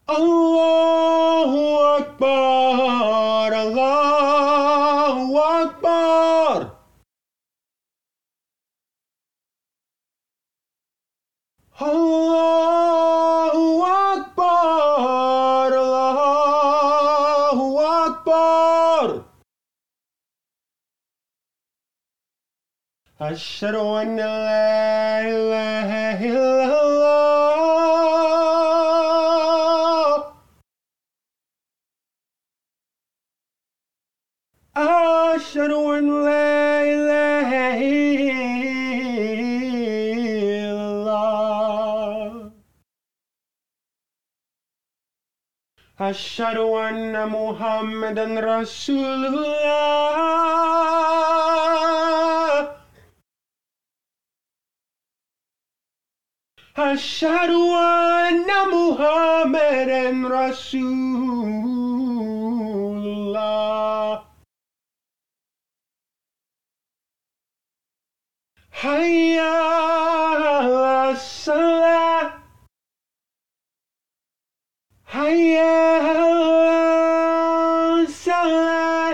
Allahu Akbar, Allahu Akbar. Allahu Akbar, Allahu Akbar. Ashhadu an la ilaha illallah. Ashhadu an la ilaha illallah. Ashhadu anna Muhammadan Rasulullah. Ashhadu anna Muhammadan Rasulullah. Hayya ala salah. Hayya ala salah.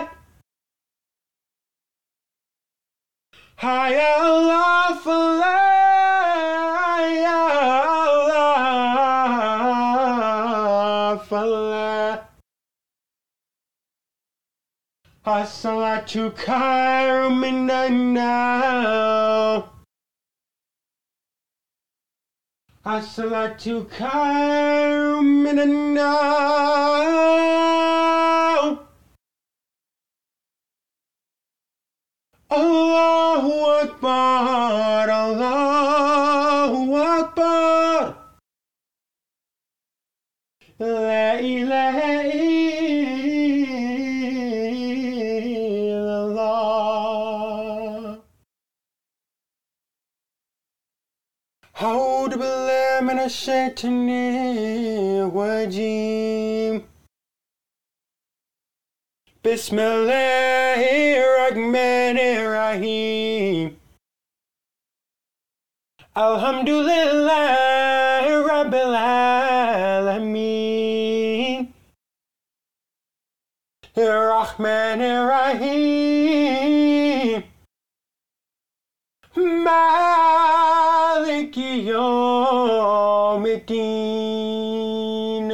Hayya ala falah. Hayya ala falah. As-salatu khairun minan nawm. As-salatu khairun minan nawm. Allahu Akbar, Allahu Akbar. La ilaha illallah. A'udhu billahi minash shaitanir rajim. Bismillahirrahmanirrahim. Alhamdulillahi Rabbil Alameen. Rahmanirrahim. Maliki Yawmiddin.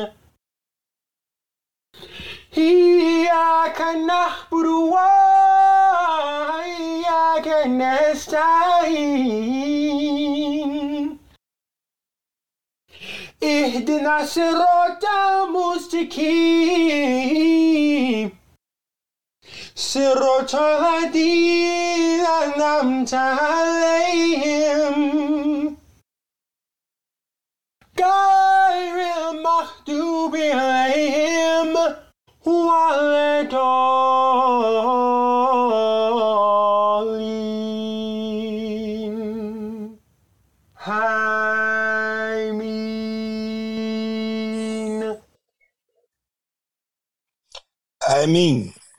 Iyyaka na'budu wa iyyaka nasta'in. Ihdina siratal mustaqim. Siratal ladhina an'amta alayhim. Ghayril maghdubi alayhim waladhdallin. Ameen. Ameen.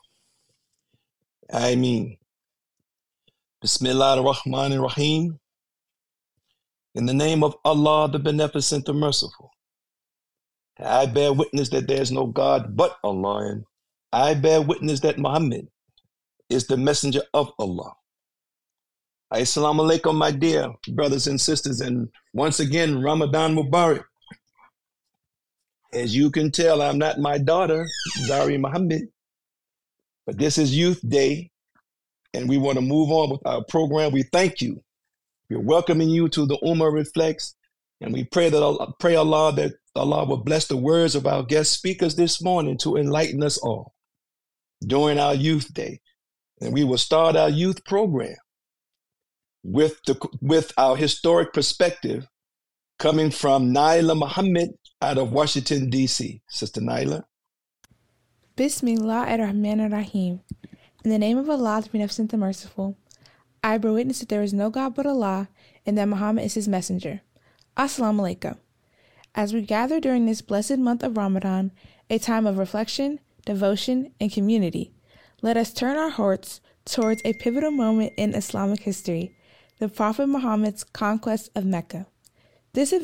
Ameen. Bismillah ar-Rahman ar-Rahim. In the name of Allah, the Beneficent, the Merciful. I bear witness that there is no God but Allah, and I bear witness that Muhammad is the messenger of Allah. Assalamu alaikum, my dear brothers and sisters, and once again, Ramadan Mubarak. As you can tell, I'm not my daughter, Zari Muhammad, but this is Youth Day, and we want to move on with our program. We thank you. We're welcoming you to the Ummah Reflects, and we pray Allah that Allah will bless the words of our guest speakers this morning to enlighten us all during our Youth Day. And we will start our youth program with our historic perspective coming from Naila Muhammad out of Washington, D.C. Sister Naila. Bismillah ar-Rahman ar-Rahim. In the name of Allah, the Beneficent, the Merciful. I bear witness that there is no God but Allah, and that Muhammad is his messenger. Assalamu alaikum. As we gather during this blessed month of Ramadan, a time of reflection, devotion, and community, let us turn our hearts towards a pivotal moment in Islamic history, the Prophet Muhammad's conquest of Mecca. This event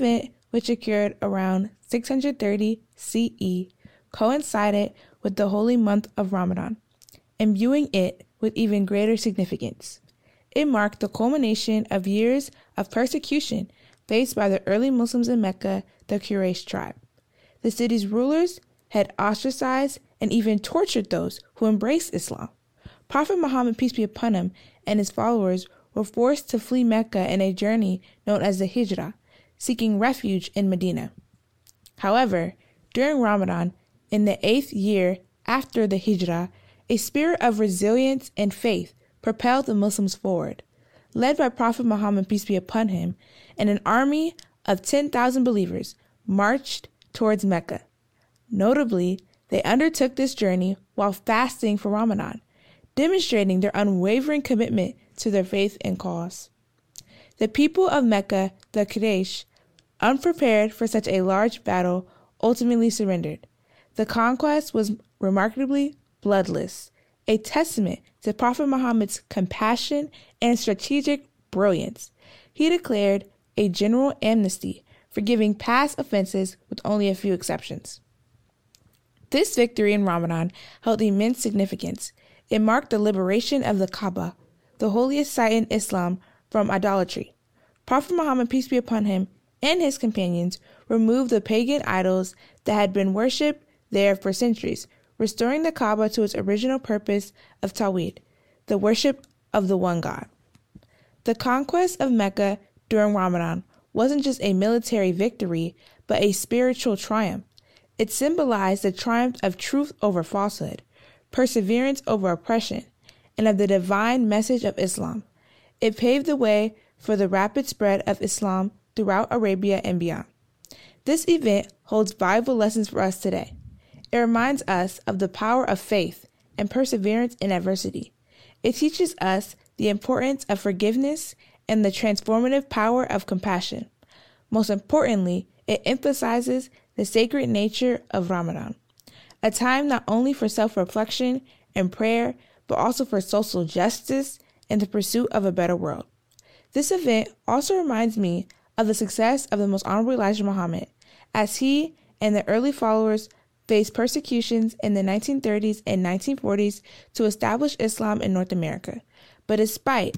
which occurred around 630 CE, coincided with the holy month of Ramadan, imbuing it with even greater significance. It marked the culmination of years of persecution faced by the early Muslims in Mecca, the Quraysh tribe. The city's rulers had ostracized and even tortured those who embraced Islam. Prophet Muhammad, peace be upon him, and his followers were forced to flee Mecca in a journey known as the Hijrah, seeking refuge in Medina. However, during Ramadan, in the 8th year after the Hijrah, a spirit of resilience and faith propelled the Muslims forward. Led by Prophet Muhammad, peace be upon him, and an army of 10,000 believers marched towards Mecca. Notably, they undertook this journey while fasting for Ramadan, demonstrating their unwavering commitment to their faith and cause. The people of Mecca, the Quraysh, unprepared for such a large battle, ultimately surrendered. The conquest was remarkably bloodless, a testament to Prophet Muhammad's compassion and strategic brilliance. He declared a general amnesty, forgiving past offenses with only a few exceptions. This victory in Ramadan held immense significance. It marked the liberation of the Kaaba, the holiest site in Islam, from idolatry. Prophet Muhammad, peace be upon him, and his companions removed the pagan idols that had been worshipped there for centuries, restoring the Kaaba to its original purpose of Tawhid, the worship of the one God. The conquest of Mecca during Ramadan wasn't just a military victory, but a spiritual triumph. It symbolized the triumph of truth over falsehood, perseverance over oppression, and of the divine message of Islam. It paved the way for the rapid spread of Islam throughout Arabia and beyond. This event holds valuable lessons for us today. It reminds us of the power of faith and perseverance in adversity. It teaches us the importance of forgiveness and the transformative power of compassion. Most importantly, it emphasizes the sacred nature of Ramadan, a time not only for self-reflection and prayer, but also for social justice and the pursuit of a better world. This event also reminds me of the success of the Most Honorable Elijah Muhammad, as he and the early followers faced persecutions in the 1930s and 1940s to establish Islam in North America. But despite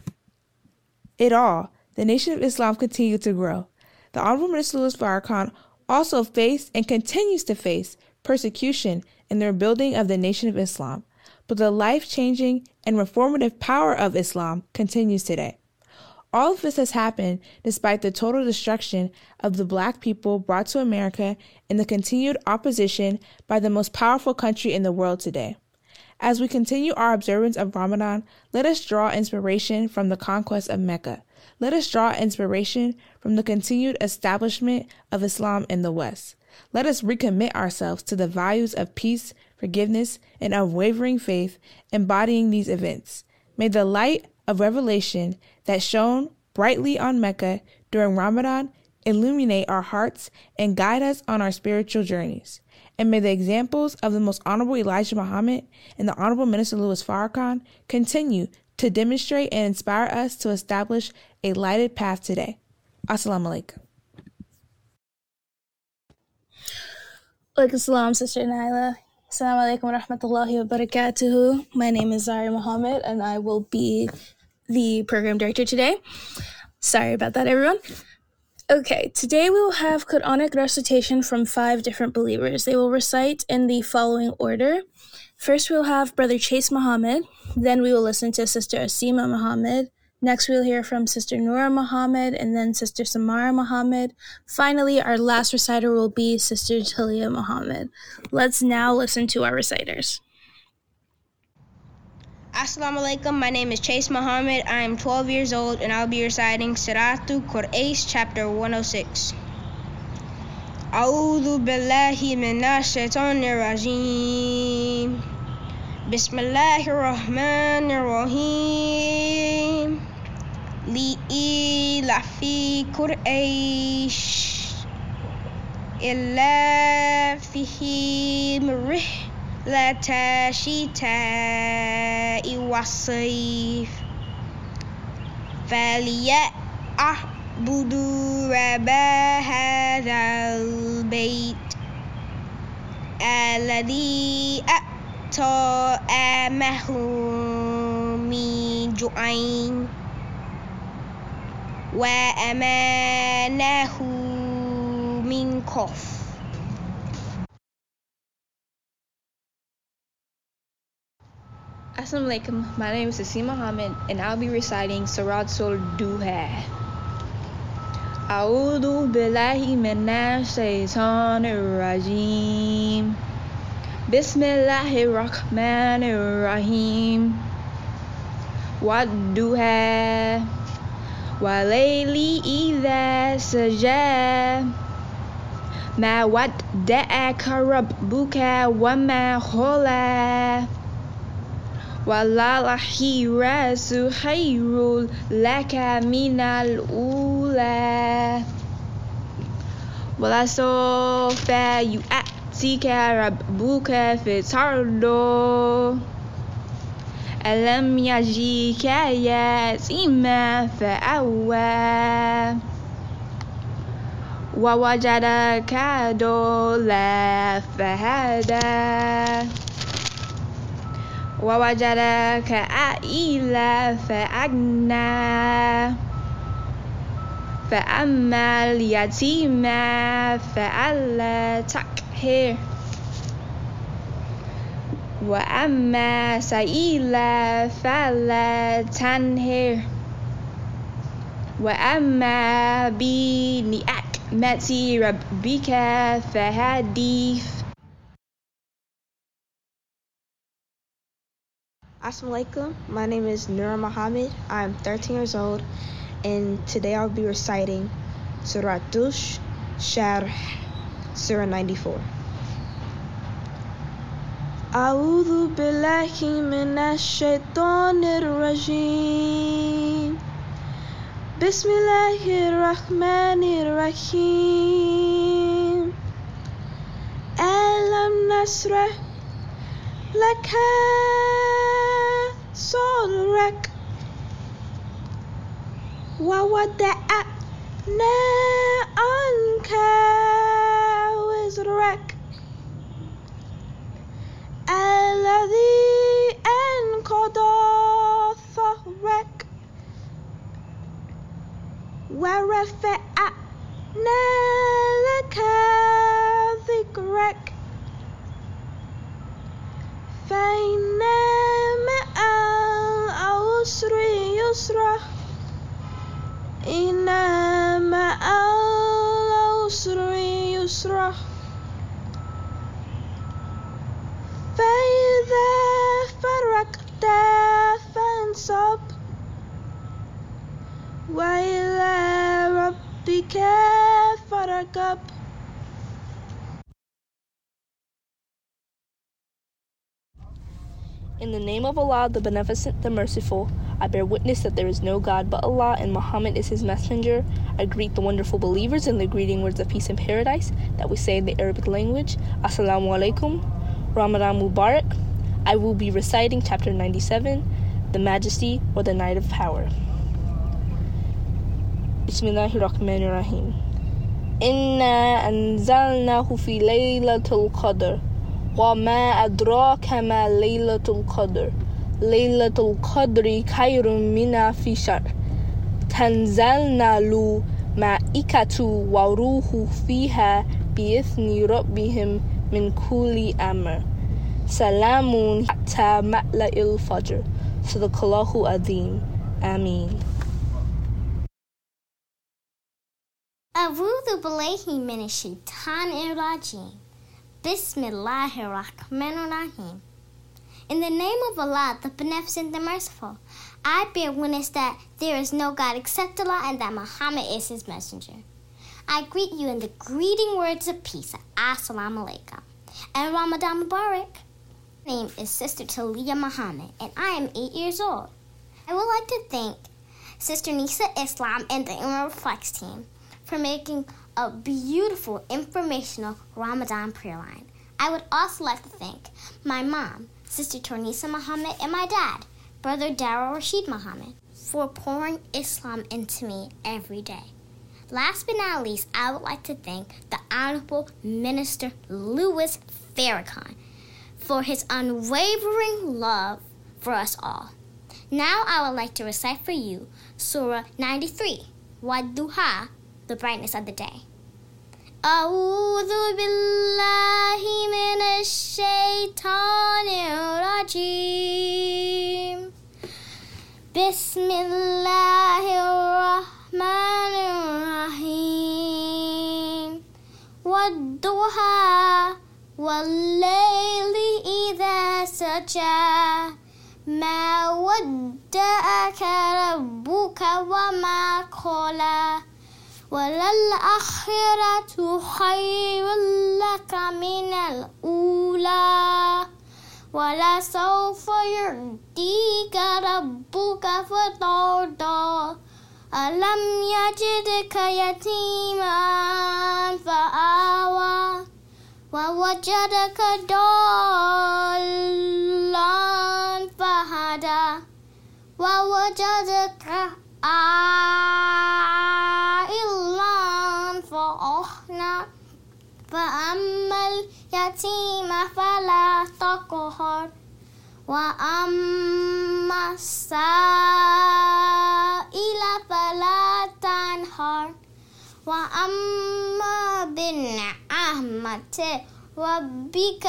it all, the Nation of Islam continued to grow. The Honorable Minister Louis Farrakhan also faced and continues to face persecution in the rebuilding of the Nation of Islam, but the life-changing and reformative power of Islam continues today. All of this has happened despite the total destruction of the Black people brought to America and the continued opposition by the most powerful country in the world today. As we continue our observance of Ramadan, let us draw inspiration from the conquest of Mecca. Let us draw inspiration from the continued establishment of Islam in the West. Let us recommit ourselves to the values of peace, forgiveness, and unwavering faith embodying these events. May the light of revelation that shone brightly on Mecca during Ramadan illuminate our hearts and guide us on our spiritual journeys. And may the examples of the Most Honorable Elijah Muhammad and the Honorable Minister Louis Farrakhan continue to demonstrate and inspire us to establish a lighted path today. Assalamu alaikum. Alaikum salam, Sister Naila. Assalamu alaikum wa rahmatullahi wa barakatuhu. My name is Zari Muhammad, and I will be the program director today. Sorry about that, everyone. Okay, today we will have Quranic recitation from 5 different believers. They will recite in the following order. First, we'll have Brother Chase Muhammad. Then we will listen to Sister Asima Muhammad. Next, we'll hear from Sister Noura Muhammad, and then Sister Samara Muhammad. Finally, our last reciter will be Sister Talia Muhammad. Let's now listen to our reciters. Assalamu alaikum, my name is Chase Muhammad. I am 12 years old and I'll be reciting Suratul Qur'an, chapter 106. A'udhu billahi minash shaitanir rajim. Bismillahir rahmanir rahim. Li'ilafi Qur'aish. Illa fihim rih. لَتَشِتَاءِ وَالصَّيْفِ فَلْيَأْعَبُدُوا اعبدوا رب هذا البيت الذي أطعمهم من جوع وأمانه من خوف. Assalamu alaikum. My name is Asim Muhammad and I'll be reciting Suratul Duha. A'udhu billahi minash shaitanir rajim. Bismillahir rahmanir rahim. Wad-duha wa-layli idha saja. Ma wadda'aka rabbuka wa ma khala. وَلَلْآخِرَةُ خَيْرٌ لَكَ مِنَ الْأُولَى وَلَسَوْفَ يُؤْتِيكَ رَبُّكَ فَتَرْضَىٰ أَلَمْ يَجِدْكَ يَتِيمًا فَآوَىٰ وَوَجَدَكَ ضَالًّا فَهَدَىٰ وَوَجَدَكَ عَائِلًا فَأَغْنَىٰ فَأَمَّا الْيَتِيمَ فَلَا تَقْهَرْ وَأَمَّا السَّائِلَ فَلَا تَنْهَرْ وَأَمَّا بِنِعْمَةِ رَبِّكَ فَحَدِّثْ. Assalamu alaikum. My name is Nura Muhammad. I'm 13 years old, and today I'll be reciting Surah Dush, Sharh, Surah 94. A'udhu billahi minash shaitanir rajim. Bismillahir rahmanir rahim. Alam nasrah laka صدرك ووضعنا عنك وزرك الذي أنقض ظهرك ورفعنا لك ذكرك فإن مع العسر يسرا إن مع العسر يسرا فإذا فرغت فانصب وإلى ربك فارغب. In the name of Allah, the Beneficent, the Merciful, I bear witness that there is no God but Allah and Muhammad is his messenger. I greet the wonderful believers in the greeting words of peace and paradise that we say in the Arabic language. Assalamu alaikum. Ramadan Mubarak. I will be reciting chapter 97, the Majesty or the Night of Power. Bismillahir Rahmanir Rahim. Inna anzalnahu fi laylatul qadr. وَمَا أَدْرَاكَ مَا لَيْلَةُ الْقَدْرِ لَيْلَةُ الْقَدْرِ خَيْرٌ مِنْ أَلْفِ شَهْرٍ تَنزَلُ الْمَلَائِكَةُ وَالرُّوحُ فِيهَا بِإِذْنِ رَبِّهِمْ مِنْ كُلِّ أَمْرٍ سَلَامٌ حَتَّى مَطْلَعِ الْفَجْرِ. Sadaqallahu Azim. Ameen. A'udhu billahi minash shaitanir rajim. Bismillahir rahmanir rahim. In the name of Allah, the Beneficent, the Merciful, I bear witness that there is no God except Allah and that Muhammad is his messenger. I greet you in the greeting words of peace. Assalamu alaikum. And Ramadan Mubarak. My name is Sister Talia Muhammad, and I am 8 years old. I would like to thank Sister Nisa Islam and the Ummah Reflects team for making a beautiful informational Ramadan prayer line. I would also like to thank my mom, Sister Tornisa Muhammad, and my dad, Brother Darrell Rashid Muhammad, for pouring Islam into me every day. Last but not least, I would like to thank the Honorable Minister Louis Farrakhan for his unwavering love for us all. Now I would like to recite for you Surah 93, Wadduha, the brightness of the day. أعوذ بالله من الشيطان الرجيم بسم الله الرحمن الرحيم والضحى والليل إذا سجى ما ودعك ربك وما قلى وللآخرة خير لك من الأولى ولسوف يعطيك ربك فترضى ألم يجدك يتيما فآوى ووجدك ضالا فهدى ووجدك عائلا فأغنى فأما اليتيم فلا تقهر وأما السائل فلا تنهر وأما بنعمة ربك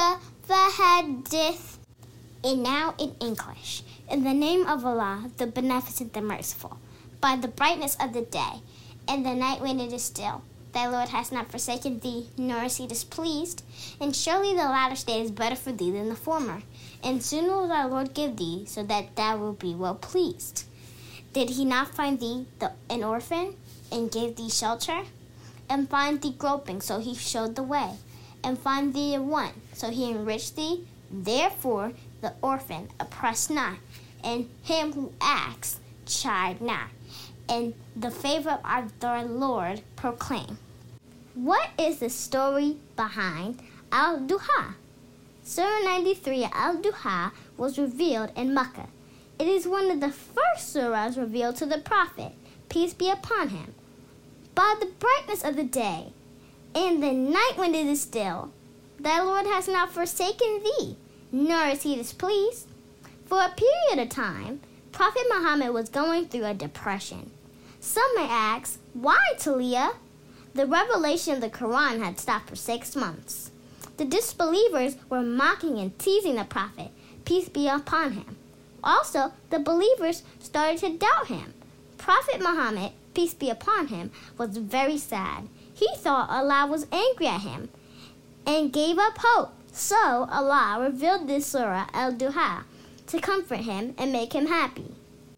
فحدث. And now in English. In the name of Allah, the Beneficent, the Merciful, by the brightness of the day, and the night when it is still, thy Lord has not forsaken thee, nor is he displeased, and surely the latter state is better for thee than the former. And soon will thy Lord give thee, so that thou wilt be well pleased. Did he not find thee an orphan, and gave thee shelter? And find thee groping, so he showed the way, and find thee a want, so he enriched thee? Therefore the orphan oppress not, and him who asks chide not, and the favor of the Lord proclaim. What is the story behind Al-Duha? Surah 93 Al-Duha was revealed in Mecca. It is one of the first surahs revealed to the Prophet, peace be upon him. By the brightness of the day, and the night when it is still, thy Lord has not forsaken thee, nor is he displeased. For a period of time, Prophet Muhammad was going through a depression. Some may ask, why Talia? The revelation of the Quran had stopped for 6 months. The disbelievers were mocking and teasing the Prophet, peace be upon him. Also, the believers started to doubt him. Prophet Muhammad, peace be upon him, was very sad. He thought Allah was angry at him and gave up hope. So Allah revealed this surah Al-Duha to comfort him and make him happy.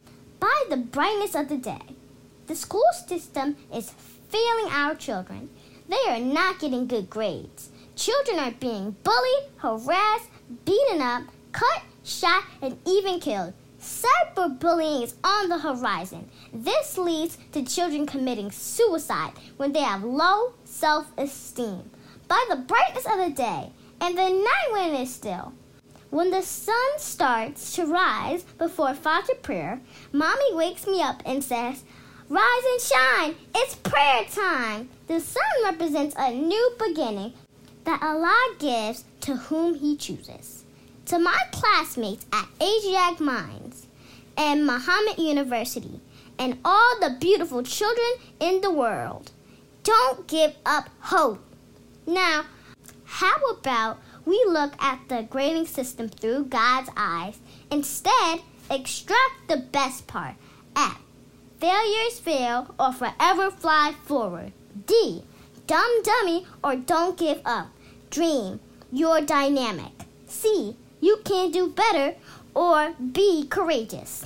By the brightness of the day, the school system is failing our children. They are not getting good grades. Children are being bullied, harassed, beaten up, cut, shot, and even killed. Cyberbullying is on the horizon. This leads to children committing suicide when they have low self-esteem. By the brightness of the day, and the night when it is still, when the sun starts to rise before Fajr prayer, Mommy wakes me up and says, rise and shine, it's prayer time. The sun represents a new beginning that Allah gives to whom he chooses. To my classmates at Asiatic Minds and Muhammad University and all the beautiful children in the world, don't give up hope. Now, how about we look at the grading system through God's eyes, instead extract the best part. F, failures fail or forever fly forward. D, dumb dummy or don't give up. Dream, you're dynamic. C, you can do better or be courageous.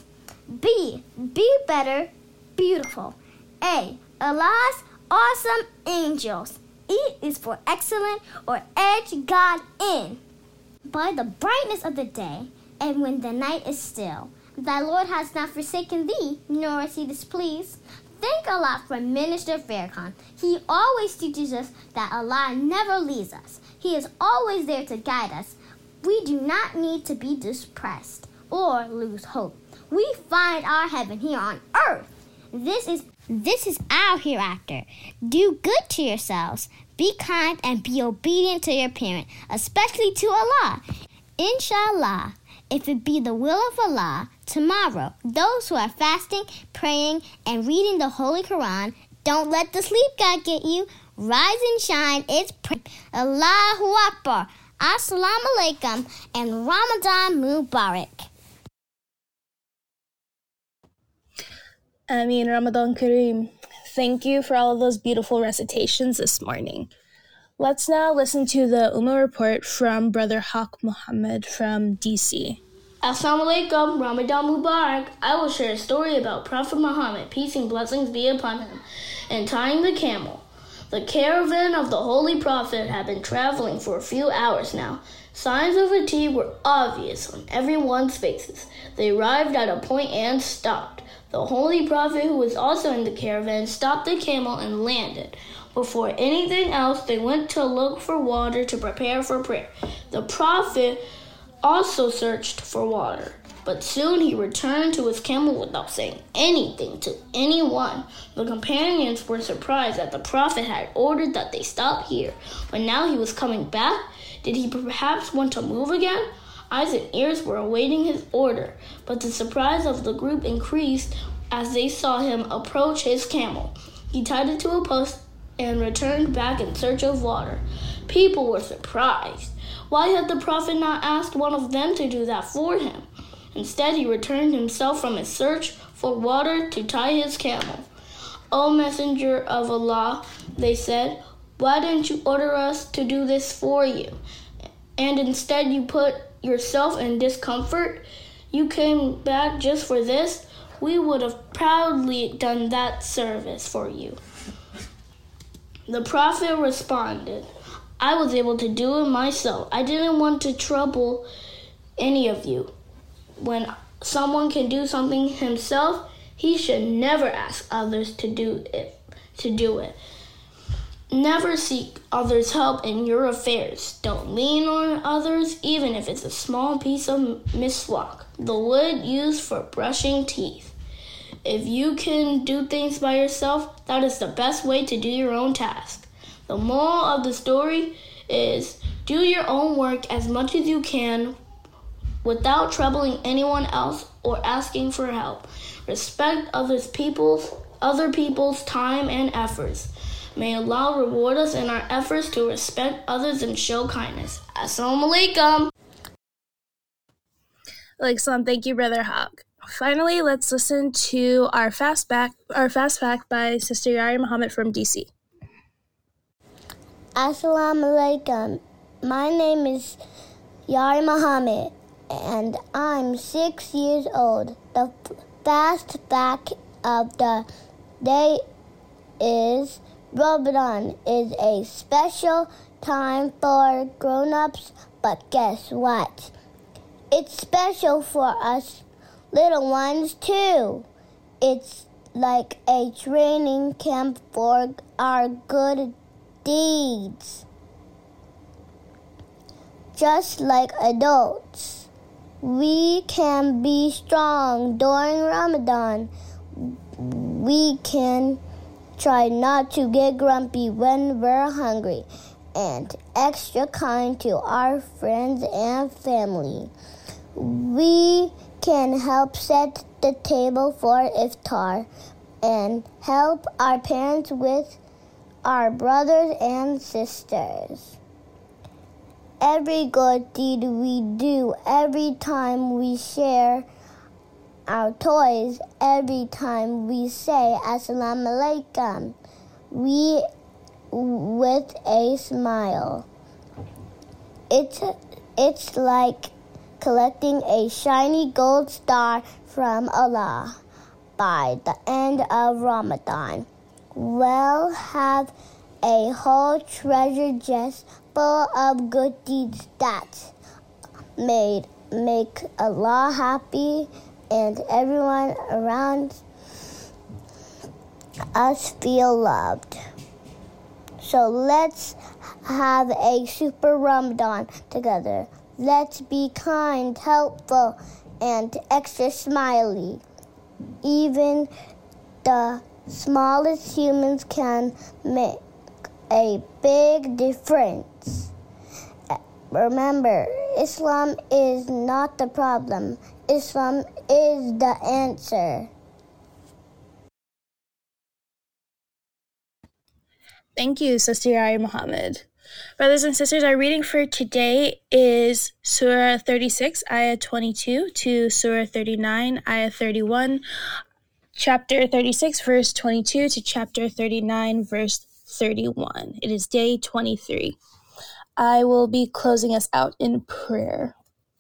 B, be better, beautiful. A, Allah's awesome angels. E is for excellent or edge God in. By the brightness of the day, and when the night is still, thy Lord has not forsaken thee, nor is he displeased. Thank Allah for Minister Farrakhan. He always teaches us that Allah never leaves us. He is always there to guide us. We do not need to be depressed or lose hope. We find our heaven here on earth. This is This is our hereafter. Do good to yourselves. Be kind and be obedient to your parent, especially to Allah. Inshallah, if it be the will of Allah, tomorrow, those who are fasting, praying, and reading the Holy Quran, don't let the sleep god get you. Rise and shine. It's Allahu Akbar. Assalamu alaikum and Ramadan Mubarak. Ameen Ramadan Kareem. Thank you for all of those beautiful recitations this morning. Let's now listen to the Ummah report from Brother Haq Muhammad from DC. Assalamu alaikum, Ramadan Mubarak. I will share a story about Prophet Muhammad, peace and blessings be upon him, and tying the camel. The caravan of the Holy Prophet had been traveling for a few hours now. Signs of fatigue were obvious on everyone's faces. They arrived at a point and stopped. The Holy Prophet, who was also in the caravan, stopped the camel and landed. Before anything else, they went to look for water to prepare for prayer. The Prophet also searched for water, but soon he returned to his camel without saying anything to anyone. The companions were surprised that the Prophet had ordered that they stop here, but now he was coming back. Did he perhaps want to move again? Eyes and ears were awaiting his order, but the surprise of the group increased as they saw him approach his camel. He tied it to a post and returned back in search of water. People were surprised. Why had the Prophet not asked one of them to do that for him? Instead, he returned himself from his search for water to tie his camel. "O Messenger of Allah," they said, "why didn't you order us to do this for you? And instead you put yourself in discomfort? You came back just for this? We would have proudly done that service for you." The Prophet responded, "I was able to do it myself. I didn't want to trouble any of you. When someone can do something himself, he should never ask others to do it. Never seek others' help in your affairs. Don't lean on others, even if it's a small piece of miswak, the wood used for brushing teeth. If you can do things by yourself, that is the best way to do your own task." The moral of the story is do your own work as much as you can without troubling anyone else or asking for help. Respect other people's time and efforts. May Allah reward us in our efforts to respect others and show kindness. Assalamu alaikum. Alaikum, thank you, Brother Haq. Finally, let's listen to our fast fact by Sister Yari Muhammad from DC. Assalamu alaikum. My name is Yari Muhammad, and I'm 6 years old. The fast fact of the day is Ramadan is a special time for grown-ups, but guess what? It's special for us little ones too. It's like a training camp for our good deeds. Just like adults, we can be strong during Ramadan. We can try not to get grumpy when we're hungry, and extra kind to our friends and family. We can help set the table for iftar and help our parents with our brothers and sisters. Every good deed we do, every time we share our toys, every time we say Assalamu alaikum, with a smile. It's like collecting a shiny gold star from Allah by the end of Ramadan. We'll have a whole treasure chest full of good deeds that make Allah happy and everyone around us feel loved. So let's have a super Ramadan together. Let's be kind, helpful, and extra smiley. Even the smallest humans can make a big difference. Remember, Islam is not the problem. Islam is the answer. Thank you, Sister Yari Muhammad. Brothers and sisters, our reading for today is Surah 36, Ayah 22 to Surah 39, Ayah 31, Chapter 36, verse 22 to Chapter 39, verse 31. It is day 23. I will be closing us out in prayer.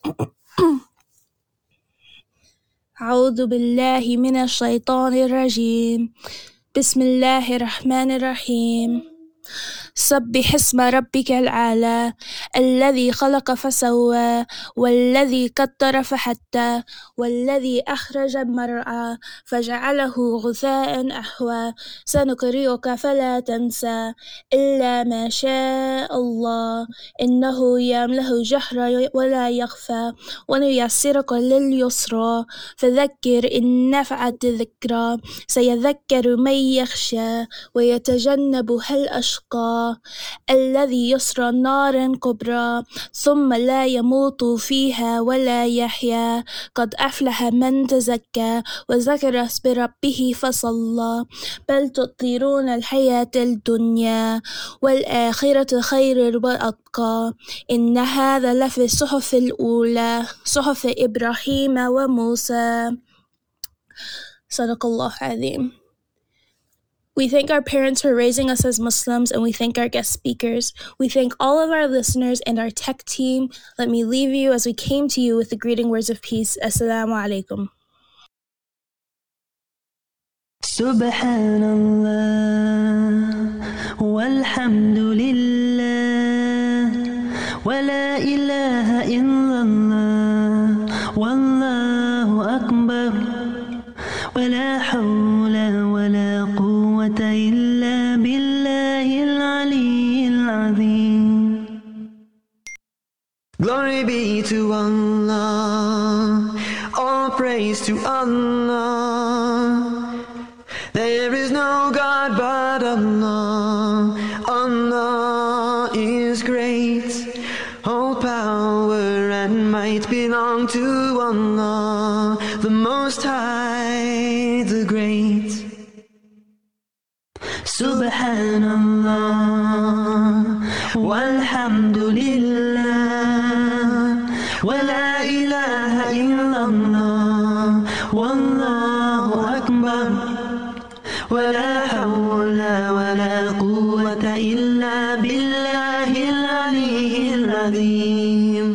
أعوذ بالله من الشيطان الرجيم. بسم الله الرحمن الرحيم. سبح اسم ربك الأعلى الذي خلق فسوى والذي قدر فحدى والذي أخرج المرعى فجعله غثاء أحوى سنقرئك فلا تنسى إلا ما شاء الله إنه يعلم الجهر ولا يخفى ونيسرك لليسرى فذكر إن نفعت الذكرى سيذكر من يخشى ويتجنبها الأشقى الذي يصلى نارا كبرى ثم لا يموت فيها ولا يحيا قد أفلح من تزكى وذكر اسم ربه فصلى بل تؤثرون الحياة الدنيا والآخرة خير وأبقى إن هذا لفي الصحف الأولى صحف إبراهيم وموسى صدق الله العظيم. We thank our parents for raising us as Muslims, and we thank our guest speakers. We thank all of our listeners and our tech team. Let me leave you as we came to you with the greeting words of peace. Assalamu alaikum. Subhanallah walhamdulillah wa la ilaha illallah wallahu akbar wa la hawla wa la quwwata illa billahil aliyyil azim. Glory be to Allah, all praise to Allah. There is no God but Allah. Allah is great. All power and might belong to Allah, the Most High, the Great. Subhanallah walhamdulillah wa la ilaha illallah wallahu akbar ولا حول ولا قوة إلا بالله العلي العظيم.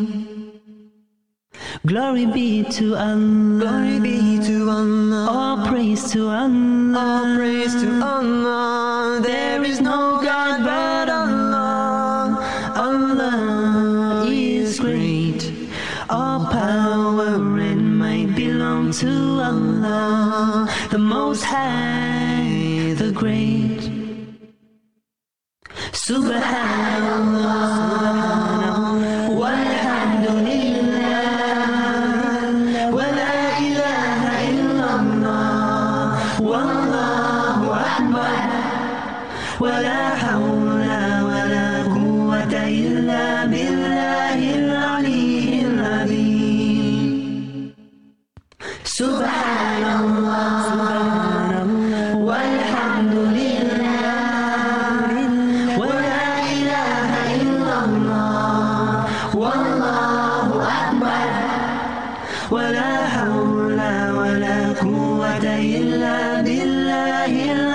Glory be to Allah. Glory be to Allah. All praise to Allah. All praise to Allah. There is no God but Allah. Allah is great. All power and might belong to Allah, the Most High, the Great. Subhanallah walhamdulillah wa la ilaha illallah wallahu akbar wa la hawla wa la quwwata illa billahil aliyyil azim. Subhanallah walhamdulillah wa la ilaha illallah wallahu akbar wa la hawla wa la quwwata illa billahil